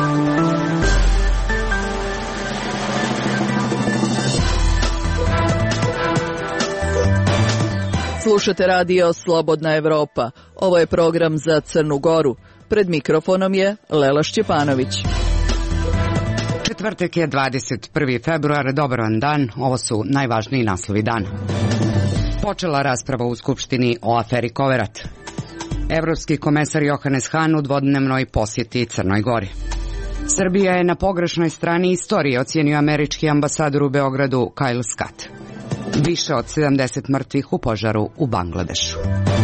Slušate radio Slobodna Evropa. Ovo je program za Crnu Goru. Pred mikrofonom je Lela Šćepanović. Četvrtak je 21. februar. Dobar vam dan. Ovo su najvažniji naslovi dana. Počela rasprava u Skupštini o aferi Koverat. Evropski komesar Johannes Hahn u dvodnevnoj posjeti Crnoj Gori. Srbija je na pogrešnoj strani istorije, ocijenio američki ambasador u Beogradu Kyle Scott. Više od 70 mrtvih u požaru u Bangladešu.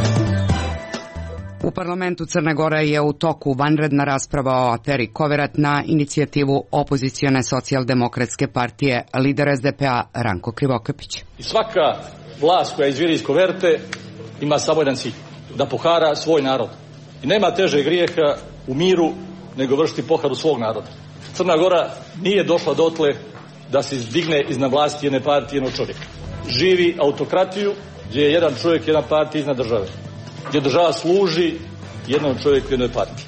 U parlamentu Crne Gore je u toku vanredna rasprava o aferi Koverat na inicijativu opozicione socijaldemokratske partije, lider SDP-a Ranko Krivokapić. I svaka vlast koja izvire iz koverte ima samo jedan cilj, da pohara svoj narod. I nema teže grijeha u miru nego vršiti poharu svog naroda. Crna Gora nije došla dotle da se izdigne iznad vlasti jedne partije, jednog čovjeka. Živi autokratiju gdje je jedan čovjek, jedna partija iznad države. Gdje država služi jednom čovjeku, jednoj partiji.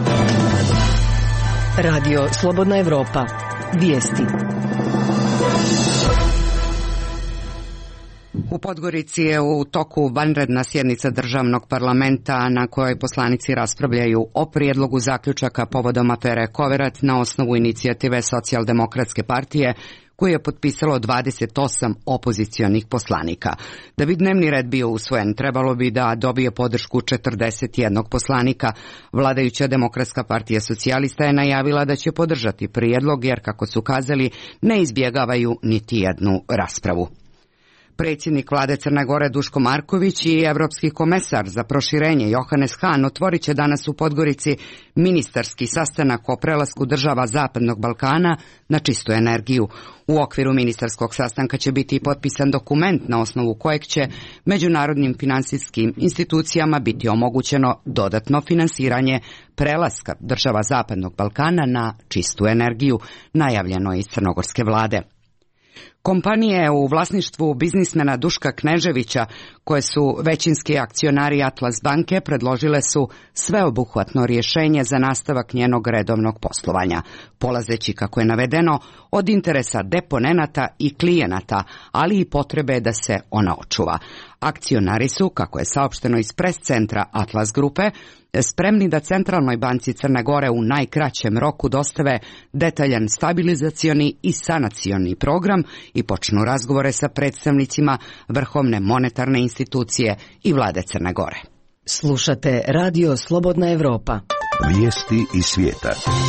Radio Slobodna Evropa. Vijesti. U Podgorici je u toku vanredna sjednica državnog parlamenta na kojoj poslanici raspravljaju o prijedlogu zaključaka povodom afere Koverat na osnovu inicijative Socijaldemokratske partije koju je potpisalo 28 opozicionih poslanika. Da bi dnevni red bio usvojen, trebalo bi da dobije podršku 41 poslanika. Vladajuća Demokratska partija socijalista je najavila da će podržati prijedlog jer, kako su kazali, ne izbjegavaju niti jednu raspravu. Predsjednik vlade Crne Gore Duško Marković i evropski komesar za proširenje Johannes Hahn otvorit će danas u Podgorici ministarski sastanak o prelasku država Zapadnog Balkana na čistu energiju. U okviru ministarskog sastanka će biti potpisan dokument na osnovu kojeg će međunarodnim financijskim institucijama biti omogućeno dodatno finansiranje prelaska država Zapadnog Balkana na čistu energiju, najavljeno iz crnogorske vlade. Kompanije u vlasništvu biznismena Duška Kneževića, koje su većinski akcionari Atlas banke, predložile su sveobuhvatno rješenje za nastavak njenog redovnog poslovanja, polazeći, kako je navedeno, od interesa deponenata i klijenata, ali i potrebe da se ona očuva. Akcionari su, kako je saopšteno iz pres centra Atlas grupe, spremni da Centralnoj banci Crne Gore u najkraćem roku dostave detaljan stabilizacioni i sanacioni program i počnu razgovore sa predstavnicima Vrhovne monetarne institucije i vlade Crne Gore. Slušate Radio Slobodna Evropa. Vijesti iz svijeta.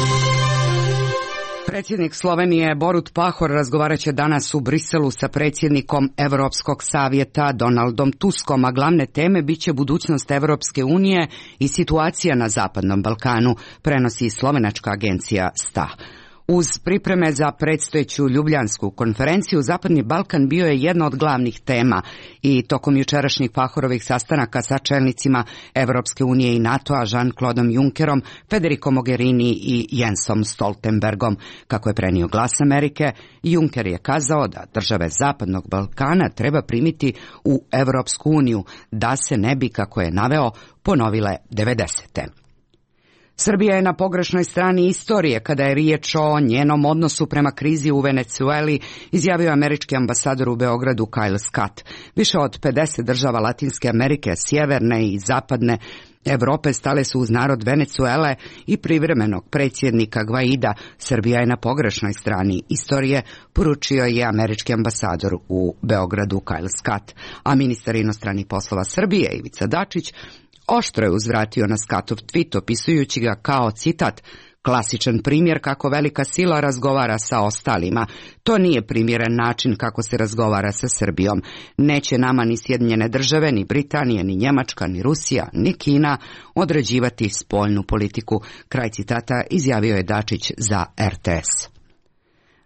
Predsjednik Slovenije Borut Pahor razgovarat će danas u Briselu sa predsjednikom Europskog savjeta Donaldom Tuskom, a glavne teme bit će budućnost Evropske unije i situacija na Zapadnom Balkanu, prenosi slovenačka agencija STA. Uz pripreme za predstojeću Ljubljansku konferenciju, Zapadni Balkan bio je jedna od glavnih tema i tokom jučerašnjih Pahorovih sastanaka sa čelnicima Evropske unije i NATO-a Jean-Claude Junckerom, Federico Mogherini i Jensom Stoltenbergom. Kako je prenio Glas Amerike, Juncker je kazao da države Zapadnog Balkana treba primiti u Evropsku uniju, da se ne bi, kako je naveo, ponovile 90. Srbija je na pogrešnoj strani istorije kada je riječ o njenom odnosu prema krizi u Venezueli, izjavio američki ambasador u Beogradu Kyle Scott. Više od 50 država Latinske Amerike, sjeverne i zapadne Evrope stale su uz narod Venezuele i privremenog predsjednika Gvaida. Srbija je na pogrešnoj strani istorije, poručio je američki ambasador u Beogradu Kyle Scott. A ministar inostranih poslova Srbije Ivica Dačić oštro je uzvratio na Scottov tweet, opisujući ga kao, citat, klasičan primjer kako velika sila razgovara sa ostalima. To nije primjeren način kako se razgovara sa Srbijom. Neće nama ni Sjedinjene države, ni Britanija, ni Njemačka, ni Rusija, ni Kina određivati spoljnu politiku. Kraj citata izjavio je Dačić za RTS.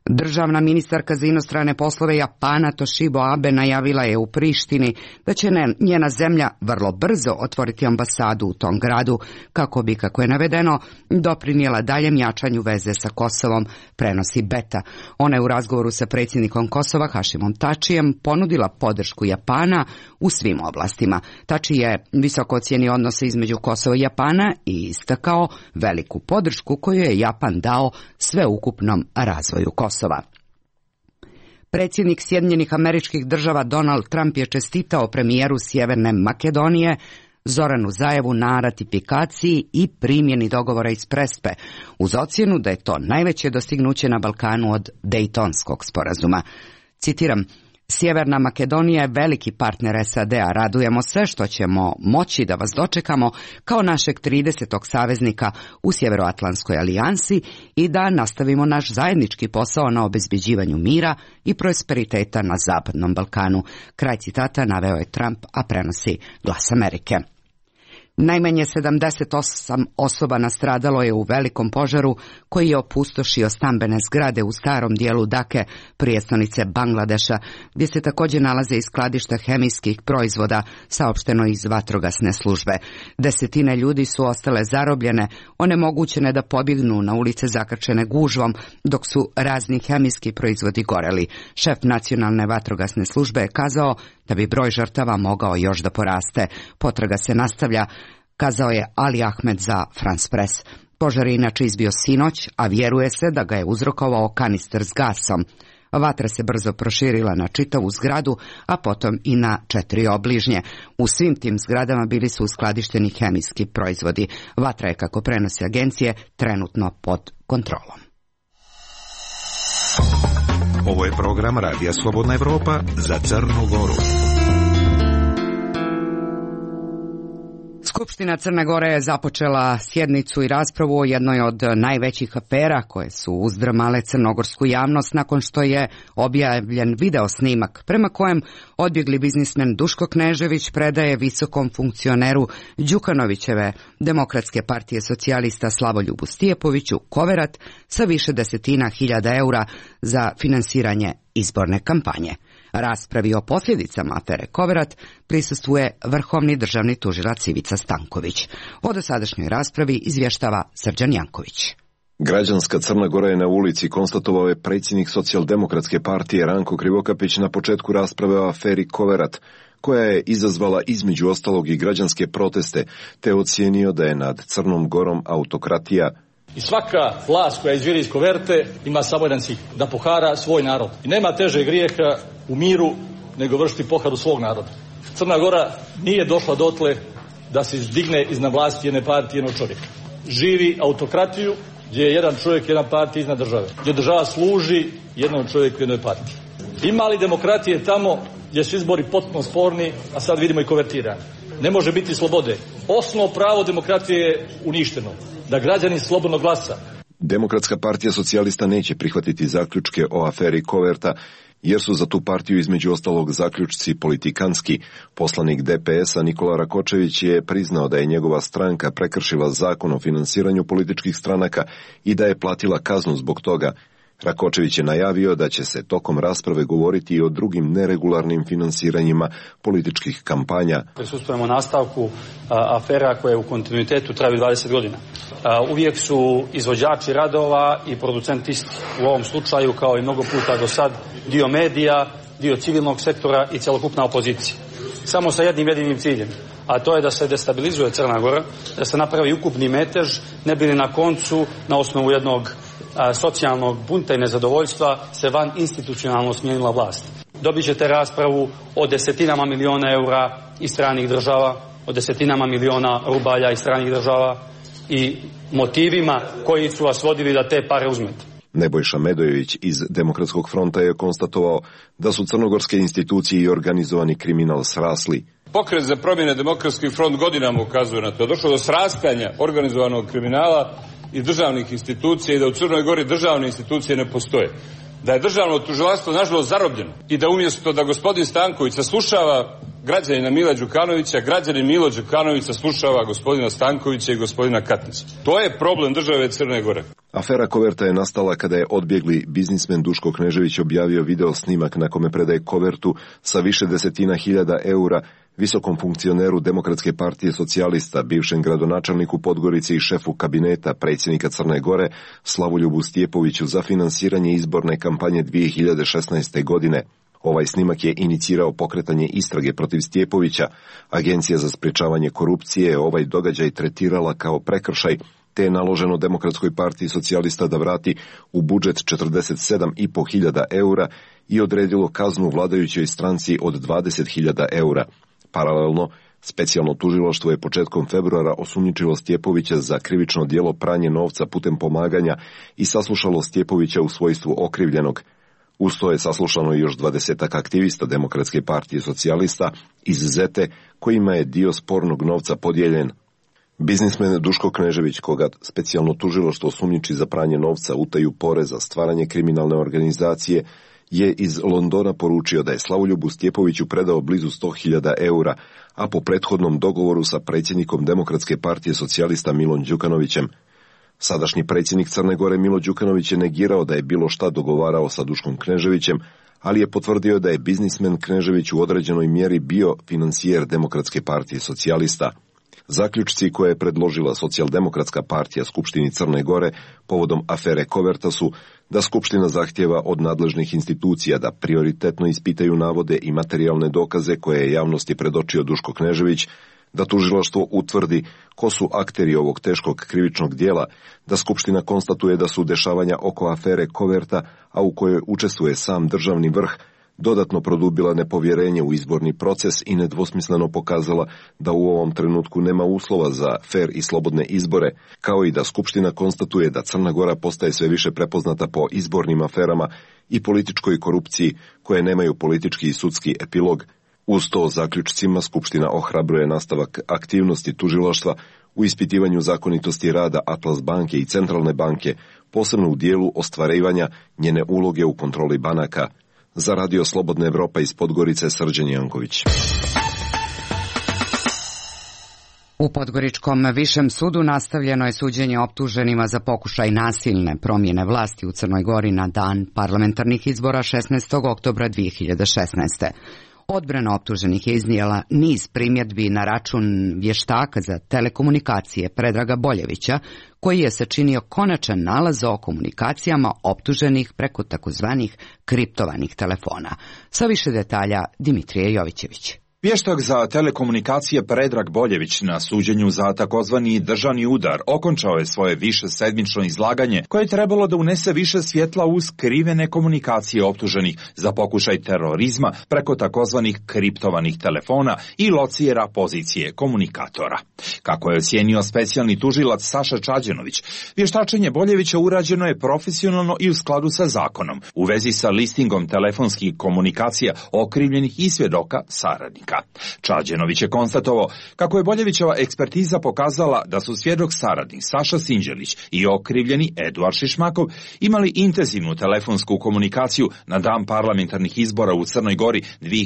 Državna ministarka za inostrane poslove Japana Toshibo Abe najavila je u Prištini da će njena zemlja vrlo brzo otvoriti ambasadu u tom gradu kako bi, kako je navedeno, doprinijela daljem jačanju veze sa Kosovom, prenosi Beta. Ona je u razgovoru sa predsjednikom Kosova Hašimom Tačijem ponudila podršku Japana u svim oblastima. Tači je visoko ocijenio odnose između Kosova i Japana i istakao veliku podršku koju je Japan dao sveukupnom razvoju Kosova. Predsjednik Sjedinjenih Američkih Država Donald Trump je čestitao premijeru Sjeverne Makedonije Zoranu Zaevu na ratifikaciji i primjeni dogovora iz Prespe, uz ocjenu da je to najveće dostignuće na Balkanu od Dejtonskog sporazuma. Citiram: Sjeverna Makedonija je veliki partner SAD-a, radujemo se što ćemo moći da vas dočekamo kao našeg 30. saveznika u Sjeveroatlantskoj alijansi i da nastavimo naš zajednički posao na obezbeđivanju mira i prosperiteta na Zapadnom Balkanu. Kraj citata naveo je Trump, a prenosi Glas Amerike. Najmanje 78 osoba nastradalo je u velikom požaru koji je opustošio stambene zgrade u starom dijelu Dake, prijestolnice Bangladeša, gdje se također nalaze i skladišta hemijskih proizvoda, saopšteno iz vatrogasne službe. Desetine ljudi su ostale zarobljene, onemogućene da pobjegnu na ulice zakrčene gužvom, dok su razni hemijski proizvodi goreli. Šef nacionalne vatrogasne službe je kazao da bi broj žrtava mogao još da poraste. Potraga se nastavlja, kazao je Ali Ahmed za France Press. Požar je inače izbio sinoć, a vjeruje se da ga je uzrokovao kanister s gasom. Vatra se brzo proširila na čitavu zgradu, a potom i na 4 obližnje. U svim tim zgradama bili su uskladišteni hemijski proizvodi. Vatra je, kako prenose agencije, trenutno pod kontrolom. Ovo je program Radija Slobodna Evropa za Crnu Goru. Skupština Crne Gore je započela sjednicu i raspravu o jednoj od najvećih afera koje su uzdrmale crnogorsku javnost nakon što je objavljen video snimak prema kojem odbjegli biznismen Duško Knežević predaje visokom funkcioneru Đukanovićeve Demokratske partije socijalista Slavoljubu Stijepoviću koverat sa više desetina hiljada eura za finansiranje izborne kampanje. Raspravi o posljedicama afere Koverat prisustvuje vrhovni državni tužilac Ivica Stanković. O dosadašnjoj raspravi izvještava Srđan Janković. Građanska Crna Gora je na ulici, konstatovao je predsjednik Socijaldemokratske partije Ranko Krivokapić na početku rasprave o aferi Koverat, koja je izazvala između ostalog i građanske proteste, te ocijenio da je nad Crnom Gorom autokratija. I svaka vlast koja izvire iz koverte ima samo jedan cilj, da pohara svoj narod. I nema teže grijeha u miru nego vršiti poharu svog naroda. Crna Gora nije došla dotle da se izdigne iznad vlasti jedne partije, jednog čovjeka. Živi autokratiju gdje je jedan čovjek, jedna partija iznad države. Gdje država služi jednom čovjeku, jednoj partiji. Ima li demokratije tamo gdje su izbori potpuno sporni, a sad vidimo i konvertirani? Ne može biti slobode. Osnovno pravo demokratije je uništeno. Da građani slobodno glasa. Demokratska partija socijalista neće prihvatiti zaključke o aferi Koverta, jer su za tu partiju između ostalog zaključci politikanski. Poslanik DPS-a Nikola Rakočević je priznao da je njegova stranka prekršila zakon o finansiranju političkih stranaka i da je platila kaznu zbog toga. Rakočević je najavio da će se tokom rasprave govoriti i o drugim neregularnim finansiranjima političkih kampanja. Prisustvujemo nastavku afera koje u kontinuitetu traju 20 godina. Uvijek su izvođači radova i producenti isti. U ovom slučaju, kao i mnogo puta do sad, dio medija, dio civilnog sektora i cjelokupna opozicija. Samo sa jednim jedinim ciljem, a to je da se destabilizuje Crna Gora, da se napravi ukupni metež, ne bi li na koncu, na osnovu jednog socijalnog bunta i nezadovoljstva, se van institucionalno smijenila vlast. Dobit ćete raspravu o desetinama miliona eura iz stranih država, o desetinama miliona rubalja iz stranih država i motivima koji su vas vodili da te pare uzmete. Nebojša Medojević iz Demokratskog fronta je konstatovao da su crnogorske institucije i organizovani kriminal srasli. Pokret za promjene Demokratski front godinama ukazuje na to. Došlo do srastanja organizovanog kriminala i državnih institucija i da u Crnoj Gori državne institucije ne postoje. Da je državno tužilaštvo nažalost zarobljeno i da umjesto da gospodin Stanković saslušava građanina Mila Đukanovića, građanin Milo Đukanović saslušava gospodina Stankovića i gospodina Katnića. To je problem države Crne Gore. Afera koverta je nastala kada je odbjegli biznismen Duško Knežević objavio video snimak na kome predaje kovertu sa više desetina hiljada eura visokom funkcioneru Demokratske partije socijalista, bivšem gradonačelniku Podgorice i šefu kabineta predsjednika Crne Gore Slavoljubu Stjepoviću za finansiranje izborne kampanje 2016. godine. Ovaj snimak je inicirao pokretanje istrage protiv Stjepovića. Agencija za sprječavanje korupcije je ovaj događaj tretirala kao prekršaj, te je naloženo Demokratskoj partiji socijalista da vrati u budžet 47.500 eura i odredilo kaznu vladajućoj stranci od 20.000 eura. Paralelno, specijalno tužilaštvo je početkom februara osumnjičilo Stjepovića za krivično djelo pranje novca putem pomaganja i saslušalo Stjepovića u svojstvu okrivljenog. Uz to je saslušano još 20 aktivista Demokratske partije socijalista iz Zete, kojima je dio spornog novca podijeljen. Biznismen Duško Knežević, koga specijalno tužilaštvo sumnjiči za pranje novca, utaju poreza, stvaranje kriminalne organizacije, je iz Londona poručio da je Slavoljubu Stjepoviću predao blizu 100.000 eura, a po prethodnom dogovoru sa predsjednikom Demokratske partije socijalista Milom Đukanovićem. Sadašnji predsjednik Crne Gore Milo Đukanović je negirao da je bilo šta dogovarao sa Duškom Kneževićem, ali je potvrdio da je biznismen Knežević u određenoj mjeri bio financijer Demokratske partije socijalista. Zaključci koje je predložila Socijaldemokratska partija Skupštini Crne Gore povodom afere koverta su da Skupština zahtjeva od nadležnih institucija da prioritetno ispitaju navode i materijalne dokaze koje je javnosti predočio Duško Knežević, da tužilaštvo utvrdi ko su akteri ovog teškog krivičnog djela, da Skupština konstatuje da su dešavanja oko afere koverta, a u kojoj učestvuje sam državni vrh, dodatno produbila nepovjerenje u izborni proces i nedvosmisleno pokazala da u ovom trenutku nema uslova za fer i slobodne izbore, kao i da Skupština konstatuje da Crna Gora postaje sve više prepoznata po izbornim aferama i političkoj korupciji koje nemaju politički i sudski epilog. Uz to zaključcima Skupština ohrabruje nastavak aktivnosti tužilaštva u ispitivanju zakonitosti rada Atlas banke i Centralne banke, posebno u dijelu ostvarivanja njene uloge u kontroli banaka. Za Radio Slobodna Evropa iz Podgorice, Srđan Janković. U Podgoričkom višem sudu nastavljeno je suđenje optuženima za pokušaj nasilne promjene vlasti u Crnoj Gori na dan parlamentarnih izbora 16. oktobra 2016. Odbrana optuženih je iznijela niz primjedbi na račun vještaka za telekomunikacije Predraga Boljevića, koji je sačinio konačan nalaz o komunikacijama optuženih preko takozvanih kriptovanih telefona. Sa više detalja Dimitrije Jovićević. Vještak za telekomunikacije Predrag Boljević na suđenju za takozvani državni udar okončao je svoje višesedmično izlaganje koje je trebalo da unese više svjetla u skrivene komunikacije optuženih za pokušaj terorizma preko takozvanih kriptovanih telefona i locijera pozicije komunikatora. Kako je ocijenio specijalni tužilac Saša Čađenović, vještačenje Boljevića urađeno je profesionalno i u skladu sa zakonom u vezi sa listingom telefonskih komunikacija okrivljenih i svjedoka saradnika. Čađenović je konstatovao kako je Boljevićeva ekspertiza pokazala da su svjedok saradnik Saša Sinđelić i okrivljeni Eduard Šišmakov imali intenzivnu telefonsku komunikaciju na dan parlamentarnih izbora u Crnoj Gori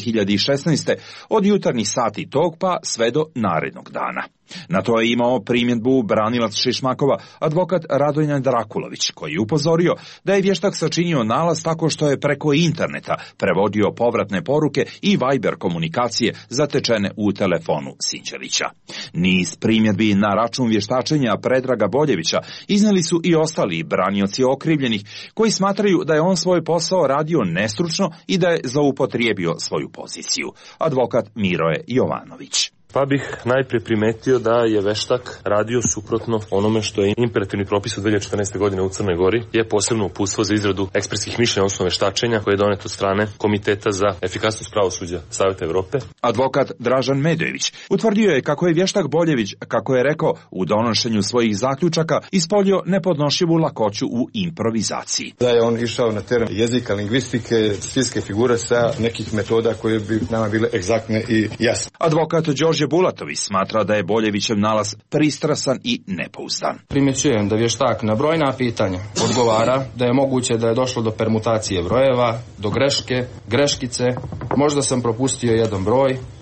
2016. od jutarnjih sati tog pa sve do narednog dana. Na to je imao primjedbu branilac Šišmakova, advokat Radonjan Drakulović, koji je upozorio da je vještak sačinio nalaz tako što je preko interneta prevodio povratne poruke i Viber komunikacije zatečene u telefonu Sinđelića. Niz primjedbi na račun vještačenja Predraga Boljevića iznijeli su i ostali branioci okrivljenih, koji smatraju da je on svoj posao radio nestručno i da je zloupotrijebio svoju poziciju. Advokat Miroje Jovanović. Pa bih najprije primetio da je veštak radio suprotno onome što je imperativni propis od 2014. godine u Crnoj Gori, je posebno uputstvo za izradu ekspertskih mišljenja, odnosno veštačenja, koje je doneto od strane Komiteta za efikasnost pravosuđa Savjeta Evrope. Advokat Dražan Medojević utvrdio je kako je vještak Boljević, kako je rekao, u donošenju svojih zaključaka ispolio nepodnošljivu lakoću u improvizaciji. Da je on išao na teren jezika, lingvistike, stilske figure sa nekih metoda koje bi nama bile egzaktne i jasne. Advokat Đorđe Bulatović smatra da je Boljevićev nalaz pristrasan i nepouzdan. Primjećujem da vještak na brojna pitanja odgovara da je moguće da je došlo do permutacije brojeva, do greške, greškice, možda sam propustio jedan broj,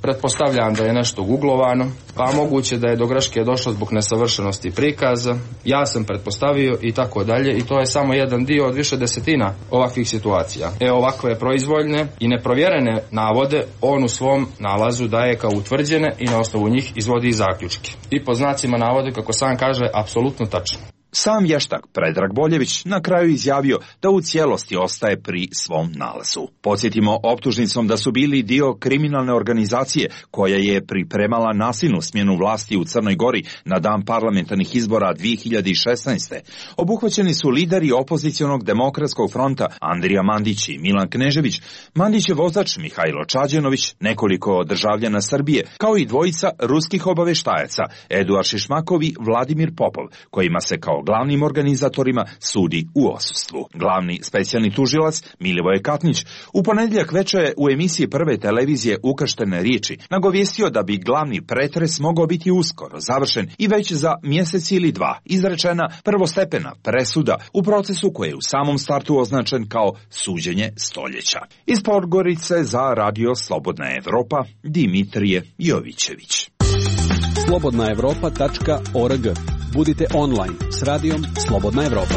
pretpostavljam da je nešto googlovano, pa moguće da je do greške došlo zbog nesavršenosti prikaza, ja sam pretpostavio i tako dalje, i to je samo jedan dio od više desetina ovakvih situacija. Ovakve proizvoljne i neprovjerene navode on u svom nalazu daje kao utvrđene i na osnovu njih izvodi zaključke. I po znacima navode, kako sam kaže, apsolutno tačno. Sam vještak Predrag Boljević na kraju izjavio da u cijelosti ostaje pri svom nalazu. Podsjetimo optužnicom da su bili dio kriminalne organizacije koja je pripremala nasilnu smjenu vlasti u Crnoj Gori na dan parlamentarnih izbora 2016. Obuhvaćeni su lideri opozicionog demokratskog fronta Andrija Mandić i Milan Knežević, Mandićev vozač Mihajlo Čađenović, nekoliko državljana Srbije, kao i dvojica ruskih obaveštajaca Eduard Šišmakov i Vladimir Popov, kojima se kao glavnim organizatorima sudi u odsustvu. Glavni specijalni tužilac Milivoje Katnić u ponedjeljak večer u emisiji Prve televizije Ukrštene riječi nagovijestio da bi glavni pretres mogao biti uskoro završen i već za mjesec ili dva izrečena prvostepena presuda u procesu koji je u samom startu označen kao suđenje stoljeća. Iz Podgorice za Radio Slobodna Evropa Dimitrije Jovićević. slobodnaevropa.org. Budite online s radijom Slobodna Evropa.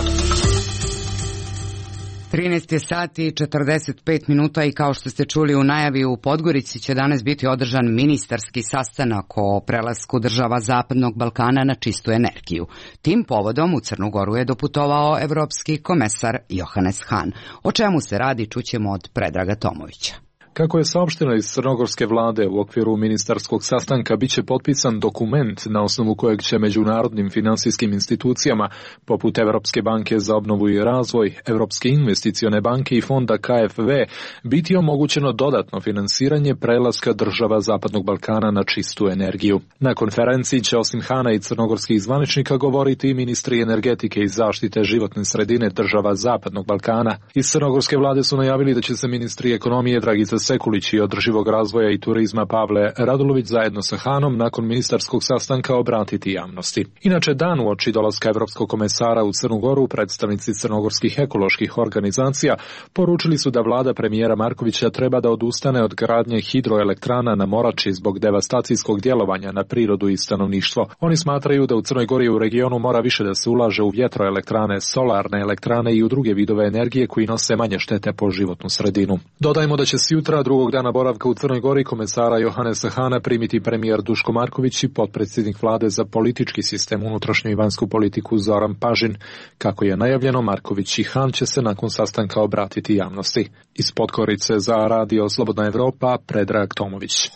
13 sati 45 minuta i kao što ste čuli u najavi, u Podgorici će danas biti održan ministarski sastanak o prelasku država Zapadnog Balkana na čistu energiju. Tim povodom u Crnu Goru je doputovao evropski komesar Johannes Hahn. O čemu se radi čućemo od Predraga Tomovića. Kako je saopšteno iz crnogorske vlade, u okviru ministarskog sastanka biće potpisan dokument na osnovu kojeg će međunarodnim finansijskim institucijama, poput Evropske banke za obnovu i razvoj, Evropske investicione banke i fonda KFV, biti omogućeno dodatno finansiranje prelaska država Zapadnog Balkana na čistu energiju. Na konferenciji će osim Hana i crnogorskih zvaničnika govoriti i ministri energetike i zaštite životne sredine država Zapadnog Balkana. Iz crnogorske vlade su najavili da će se ministri ekonomije Dragica Sekulić i održivog razvoja i turizma Pavle Radulović zajedno sa Hanom nakon ministarskog sastanka obratiti javnosti. Inače, dan uoči dolaska evropskog komesara u Crnu Goru, predstavnici crnogorskih ekoloških organizacija poručili su da vlada premijera Markovića treba da odustane od gradnje hidroelektrana na Morači zbog devastacijskog djelovanja na prirodu i stanovništvo. Oni smatraju da u Crnoj Gori u regionu mora više da se ulaže u vjetroelektrane, solarne elektrane i u druge vidove energije koji nose manje štete po životnu sredinu. Dodajmo da će se jutra drugog dana boravka u Crnoj Gori komesara Johannesa Hahna primiti premijer Duško Marković i potpredsjednik vlade za politički sistem, unutrašnju i vanjsku politiku Zoran Pažin. Kako je najavljeno, Marković i Hahn će se nakon sastanka obratiti javnosti. Iz Podgorice za Radio Slobodna Evropa, Predrag Tomović.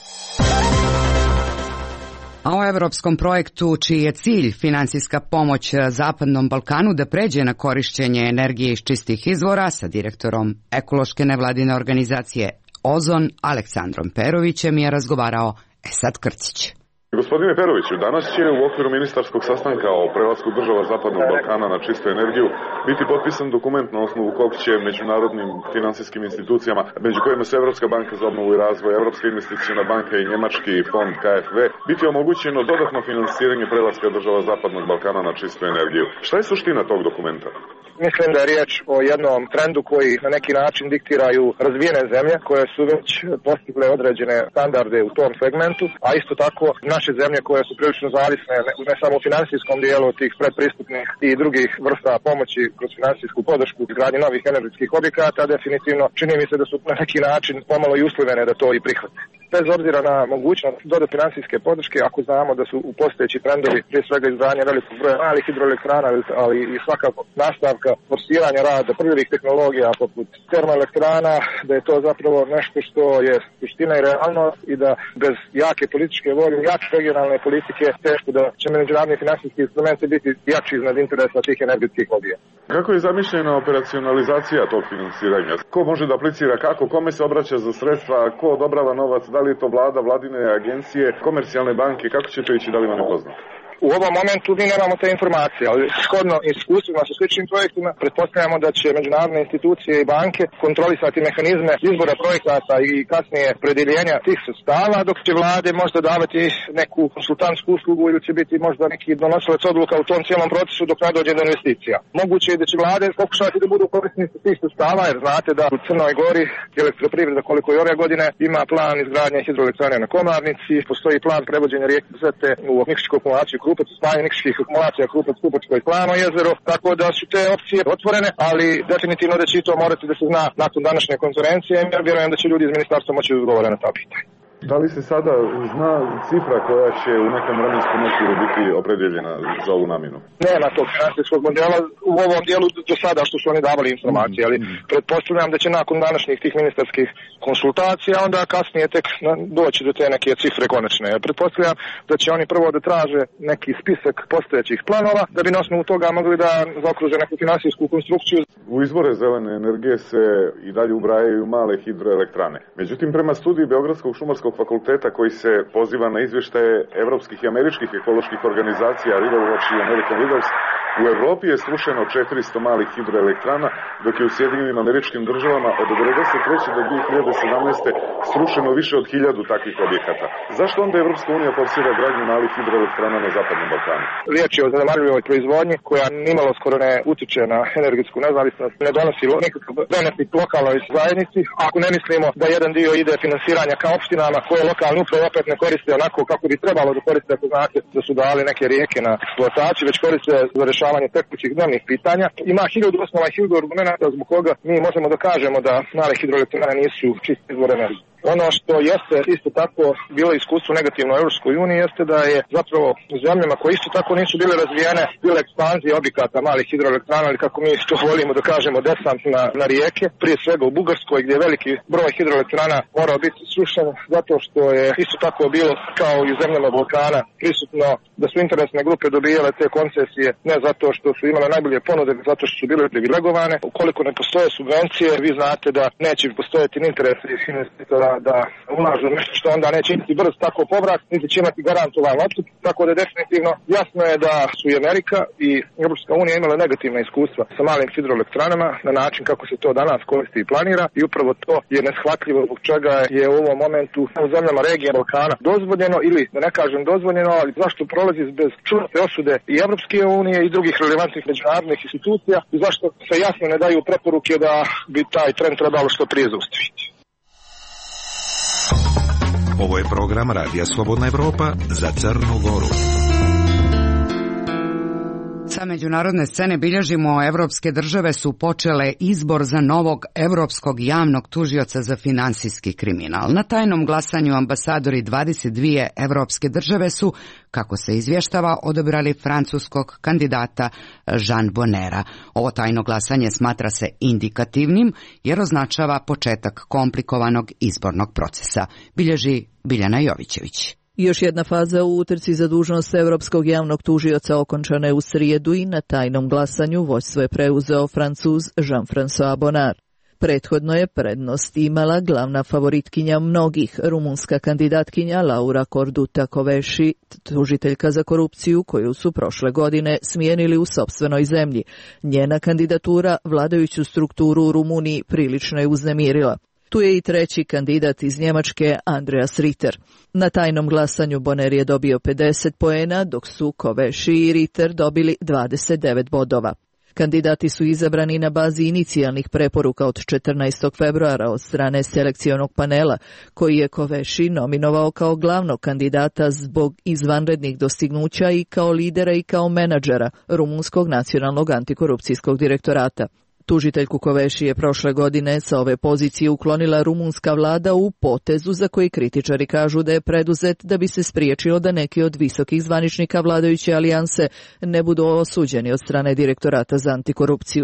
A o evropskom projektu čiji je cilj finansijska pomoć Zapadnom Balkanu da pređe na korišćenje energije iz čistih izvora sa direktorom ekološke nevladine organizacije Ozon Aleksandrom Perovićem je razgovarao Esad Krcić. Gospodine Peroviću, danas će u okviru ministarskog sastanka o prelasku država Zapadnog Balkana na čistu energiju biti potpisan dokument na osnovu kog će međunarodnim finansijskim institucijama, među kojima su Evropska banka za obnovu i razvoj, Evropska investiciona banka i njemački fond KFV, biti omogućeno dodatno finansiranje prelaska država Zapadnog Balkana na čistu energiju. Šta je suština tog dokumenta? Mislim da je riječ o jednom trendu koji na neki način diktiraju razvijene zemlje koje su već postigle određene standarde u tom segmentu, a isto tako naše zemlje koje su prilično zavisne ne samo u finansijskom dijelu tih predpristupnih i drugih vrsta pomoći kroz finansijsku podršku izgradnje novih energetskih objekata, definitivno čini mi se da su na neki način pomalo i uslivene da to i prihvate. Bez obzira na mogućnost dodatne financijske podrške, ako znamo da su u postojeći trendovi prije svega izgradnje velikog broja malih hidroelektrana, ali i svakako nastavka forsiranja rada prvih tehnologija poput termoelektrana, da je to zapravo nešto što je suština i realnost i da bez jake političke volje, jake regionalne politike, teško da će međunarodni finansijski instrumenti biti jači iznad interesa tih energetskih lobija. Kako je zamišljena operacionalizacija tog finansiranja? Ko može da aplicira kako? Kome se obraća za sredstva? Ko odobrava novac? Da li je to vlada, vladine agencije, komercijalne banke? Kako će to ići? Da li vam je poznato? U ovom momentu mi nemamo te informacije, ali shodno iskustvima sa sličnim projektima pretpostavljamo da će međunarodne institucije i banke kontrolisati mehanizme izbora projekata i kasnije predeljenja tih sredstava, dok će vlade možda davati neku konsultantsku uslugu ili će biti možda neki donosilac odluka u tom cijelom procesu dok ne dođe do investicija. Moguće je da će vlade pokušati da budu korisnici tih sredstava, jer znate da u Crnoj Gori Elektroprivreda, koliko i ove godine, ima plan izgradnje hidroelektrane na Komarnici, postoji plan prevođenja rijeke Zete u Nikšićku akumulaciju Krupac, spajanje nikšićkih akumulacija Krupac, Kupačko i Plano jezero, tako da su te opcije otvorene, ali definitivno da će i to morati da se zna nakon današnje konferencije, jer vjerujem da će ljudi iz ministarstva moći da odgovore na ta pitanja. Da li se sada zna cifra koja će u nekom vremenskom okviru biti opredjeljena za ovu namjenu? Nema tog financijskog modela u ovom dijelu do sada što su oni davali informacije, ali pretpostavljam da će nakon današnjih tih ministarskih konsultacija onda kasnije tek doći do te neke cifre konačne. Pretpostavljam da će oni prvo da traže neki spisak postojećih planova da bi na osnovu toga mogli da zaokruže neku finansijsku konstrukciju. U izvore zelene energije se i dalje ubrajaju male hidroelektrane. Međutim, prema studiji Beogradskog šumarskog fakulteta koji se poziva na izvještaje evropskih i američkih ekoloških organizacija River Watch i American Rivers, u Europi je srušeno 400 malih hidroelektrana, dok je u Sjedinjenim Američkim Državama od 1993. do 2017. srušeno više od 1000 takvih objekata. Zašto onda Evropska unija forsira gradnju malih hidroelektrana na Zapadnom Balkanu? Riječ je o zanemarljivoj proizvodnji koja nimalo skoro ne utiče na energetsku nezavisnost, ne donosi nikakav benefit lokalnoj zajednici. Ako ne mislimo da jedan dio ide finansiranja ka opštinama koje lokalne uprave opet ne koriste onako kako bi trebalo da koriste, ako znate da su dali neke rijeke na eksploataciju, već koriste za rješavanje tekućih dnevnih pitanja. Ima 1000 osnova i 1000 argumenata zbog koga mi možemo da kažemo da male hidroelektrane nisu čist izvor energije. Ono što jeste isto tako bilo iskustvo negativno u Europskoj uniji jeste da je zapravo u zemljama koje isto tako nisu bile razvijene, bile ekspanzije objekata malih hidroelektrana, ili kako mi to volimo da kažemo desant na rijeke, prije svega u Bugarskoj gdje je veliki broj hidroelektrana morao biti srušen zato što je isto tako bilo kao i u zemljama Balkana prisutno da su interesne grupe dobijale te koncesije ne zato što su imale najbolje ponude, zato što su bile privilegovane. Ukoliko ne postoje subvencije, vi znate da neće postojati interes investitora da ulažu nešto što onda neće imati brz tako povrat, niti će imati garantovan otkup, tako da definitivno jasno je da su i Amerika i Europska unija imale negativna iskustva sa malim hidroelektranama na način kako se to danas koristi i planira, i upravo to je neshvatljivo zbog čega je u ovom momentu u zemljama regije Balkana dozvoljeno, ili da ne kažem dozvoljeno, ali zašto prolazi bez čvrste osude i Europske unije i drugih relevantnih međunarodnih institucija, i zašto se jasno ne daju preporuke da bi taj trend trebalo što prije zaustaviti. Ovo je program Radija Slobodna Evropa za Crnu Goru. Sa međunarodne scene bilježimo, evropske države su počele izbor za novog evropskog javnog tužioca za finansijski kriminal. Na tajnom glasanju ambasadori 22 evropske države su, kako se izvještava, odabrali francuskog kandidata Jean Bonnera. Ovo tajno glasanje smatra se indikativnim jer označava početak komplikovanog izbornog procesa, bilježi Biljana Jovićević. Još jedna faza u utrci za dužnost evropskog javnog tužioca okončana je u srijedu i na tajnom glasanju vođstvo je preuzeo Francuz Jean-François Bonnard. Prethodno je prednost imala glavna favoritkinja mnogih, rumunska kandidatkinja Laura Corduta Kövesi, tužiteljka za korupciju koju su prošle godine smijenili u sopstvenoj zemlji. Njena kandidatura vladajuću strukturu u Rumuniji prilično je uznemirila. Tu je i treći kandidat iz Njemačke, Andreas Ritter. Na tajnom glasanju Bonner je dobio 50 poena, dok su Kövesi i Ritter dobili 29 bodova. Kandidati su izabrani na bazi inicijalnih preporuka od 14. februara od strane selekcionog panela, koji je Kövesi nominovao kao glavnog kandidata zbog izvanrednih dostignuća i kao lidera i kao menadžera Rumunskog nacionalnog antikorupcijskog direktorata. Tužiteljku Kövesi je prošle godine sa ove pozicije uklonila rumunska vlada u potezu za koji kritičari kažu da je preduzet da bi se spriječilo da neki od visokih zvaničnika vladajuće alijanse ne budu osuđeni od strane direktorata za antikorupciju.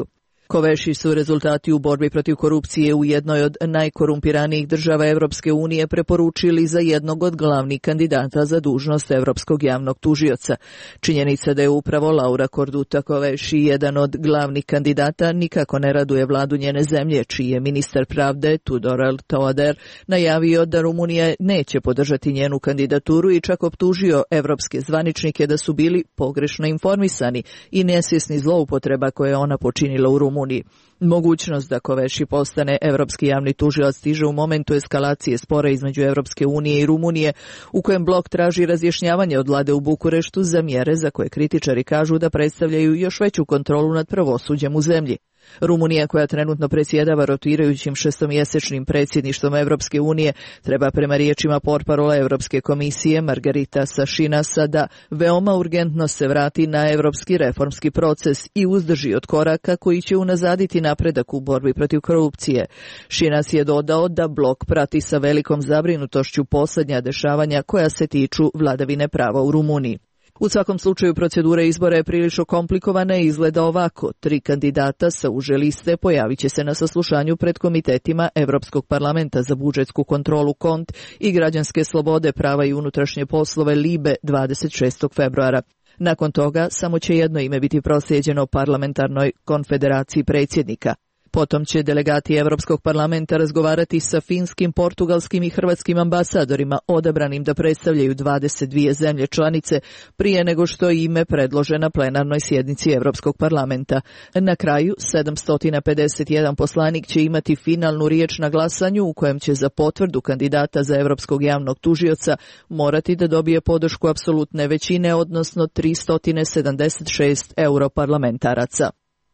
Koveši su rezultati u borbi protiv korupcije u jednoj od najkorumpiranijih država Evropske unije preporučili za jednog od glavnih kandidata za dužnost Evropskog javnog tužioca. Činjenica da je upravo Laura Korduta Koveši jedan od glavnih kandidata nikako ne raduje vladu njene zemlje, čiji je ministar pravde Tudorel Toader najavio da Rumunija neće podržati njenu kandidaturu i čak optužio evropske zvaničnike da su bili pogrešno informisani i nesvjesni zloupotreba koje je ona počinila u Rumuniji. Mogućnost da Koveši postane evropski javni tužilac stiže u momentu eskalacije spora između Evropske unije i Rumunije, u kojem blok traži razjašnjavanje od vlade u Bukureštu za mjere za koje kritičari kažu da predstavljaju još veću kontrolu nad pravosuđem u zemlji. Rumunija, koja trenutno predsjedava rotirajućim šestomjesečnim predsjedništvom Evropske unije, treba prema riječima portparola Evropske komisije Margarita Sašinasa da veoma urgentno se vrati na evropski reformski proces i uzdrži od koraka koji će unazaditi napredak u borbi protiv korupcije. Šinas je dodao da blok prati sa velikom zabrinutošću posljednja dešavanja koja se tiču vladavine prava u Rumuniji. U svakom slučaju procedura izbora je prilično komplikovana i izgleda ovako. 3 kandidata sa uže liste pojavit će se na saslušanju pred komitetima Evropskog parlamenta za budžetsku kontrolu KONT i građanske slobode, prava i unutrašnje poslove LIBE 26. februara. Nakon toga samo će jedno ime biti proslijeđeno parlamentarnoj konfederaciji predsjednika. Potom će delegati Evropskog parlamenta razgovarati sa finskim, portugalskim i hrvatskim ambasadorima odabranim da predstavljaju 22 zemlje članice prije nego što ime predlože na plenarnoj sjednici Evropskog parlamenta. Na kraju, 751 poslanik će imati finalnu riječ na glasanju u kojem će za potvrdu kandidata za Evropskog javnog tužioca morati da dobije podršku apsolutne većine, odnosno 376 europarlamentaraca.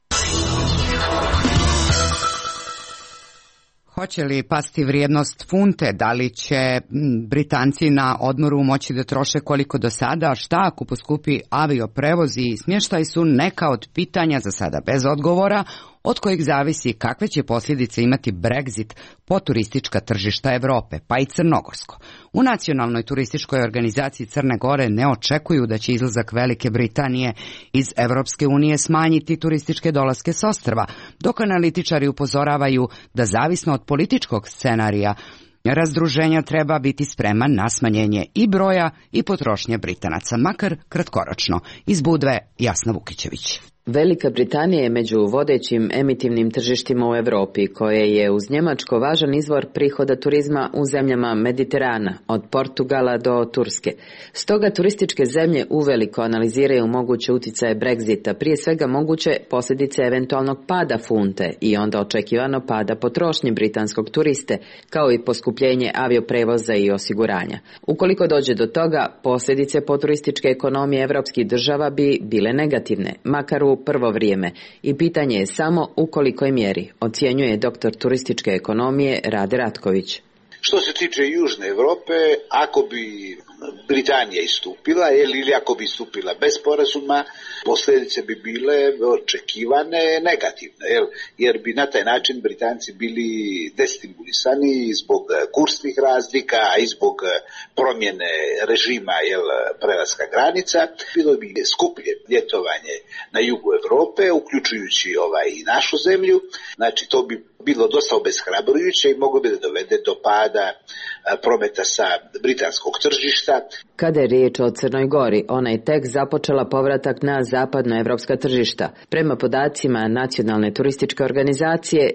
Hoće li pasti vrijednost funte? Da li će Britanci na odmoru moći da troše koliko do sada? Šta ako poskupi avioprevozi i smještaj su neka od pitanja, za sada bez odgovora, od kojih zavisi kakve će posljedice imati Brexit po turistička tržišta Evrope, pa i crnogorsko. U Nacionalnoj turističkoj organizaciji Crne Gore ne očekuju da će izlazak Velike Britanije iz Evropske unije smanjiti turističke dolaske s ostrva, dok analitičari upozoravaju da zavisno od političkog scenarija razdruženja treba biti spreman na smanjenje i broja i potrošnje Britanaca, makar kratkoročno. Iz Budve, Jasna Vukićević. Velika Britanija je među vodećim emitivnim tržištima u Europi, koje je uz Njemačko važan izvor prihoda turizma u zemljama Mediterana, od Portugala do Turske. Stoga turističke zemlje uveliko analiziraju moguće uticaje Brexita, prije svega moguće posljedice eventualnog pada funte i onda očekivano pada potrošnje britanskog turiste, kao i poskupljenje avioprevoza i osiguranja. Ukoliko dođe do toga, posljedice po turističke ekonomije evropskih država bi bile negativne, makar u prvo vrijeme, i pitanje je samo u kolikoj mjeri, ocjenjuje doktor turističke ekonomije Rade Ratković. Što se tiče Južne Europe, ako bi Britanija istupila ili ako bi istupila bez sporazuma, posljedice bi bile očekivane negativne, jer bi na taj način Britanci bili destimulisani zbog kursnih razlika, a i zbog promjene režima prelaska granica. Bilo bi skuplje ljetovanje na jugu Europe, uključujući i našu zemlju. Znači, to bi bilo dosta obeshrabrujuće i moglo bi da dovede do pada prometa sa britanskog tržišta. Kada je riječ o Crnoj Gori, ona je tek započela povratak na zapadnoevropska tržišta. Prema podacima Nacionalne turističke organizacije,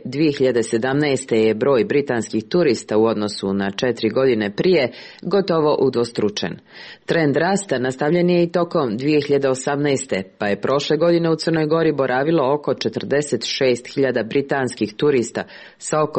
2017. je broj britanskih turista u odnosu na 4 godine prije gotovo udvostručen. Trend rasta nastavljen je i tokom 2018. pa je prošle godine u Crnoj Gori boravilo oko 46.000 britanskih turista sa oko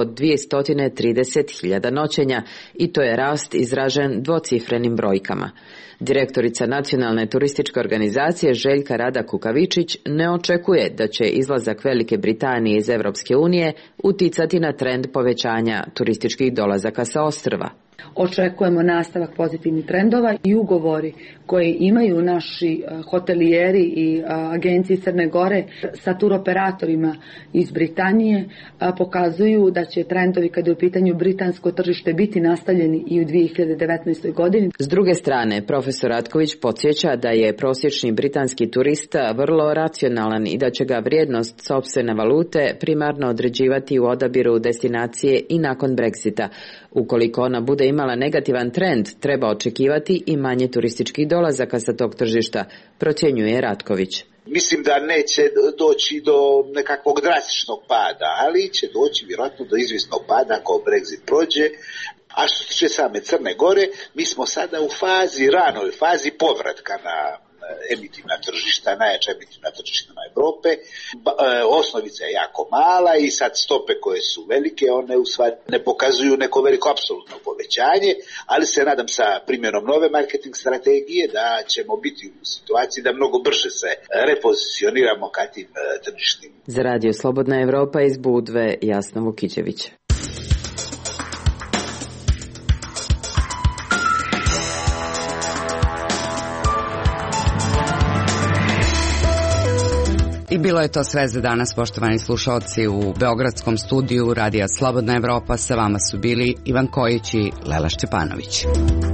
230.000 noćenja i to je rast izražen dvocifrenim brojkama. Direktorica Nacionalne turističke organizacije Željka Rada Kukavičić ne očekuje da će izlazak Velike Britanije iz Evropske unije uticati na trend povećanja turističkih dolazaka sa ostrva. očekujemo nastavak pozitivnih trendova i ugovori koji imaju naši hotelijeri i agencije Crne Gore sa turoperatorima iz Britanije pokazuju da će trendovi kada je u pitanju britansko tržište biti nastavljeni i u 2019. godini. S druge strane, profesor Ratković podsjeća da je prosječni britanski turista vrlo racionalan i da će ga vrijednost sopstvene valute primarno određivati u odabiru destinacije i nakon Brexita. Ukoliko ona bude imala negativan trend, treba očekivati i manje turističkih dolazaka sa tog tržišta, procjenjuje Ratković. Mislim da neće doći do nekakvog drastičnog pada, ali će doći vjerojatno do izvjesnog pada ako Brexit prođe. A što se tiče same Crne Gore, mi smo sada u ranoj fazi povratka na emitivna tržišta, najjača emitivna tržišta na Europe. Osnovica je jako mala i sad stope koje su velike, one u stvari ne pokazuju neko veliko apsolutno povećanje, ali se nadam sa primjenom nove marketing strategije da ćemo biti u situaciji da mnogo brže se repozicioniramo ka tim tržišnim. Za Radio Slobodna Evropa iz Budve, Jasna Vukićević. I bilo je to sve za danas, poštovani slušalci. U beogradskom studiju Radija Slobodna Evropa sa vama su bili Ivan Kojić i Lela Šćepanović.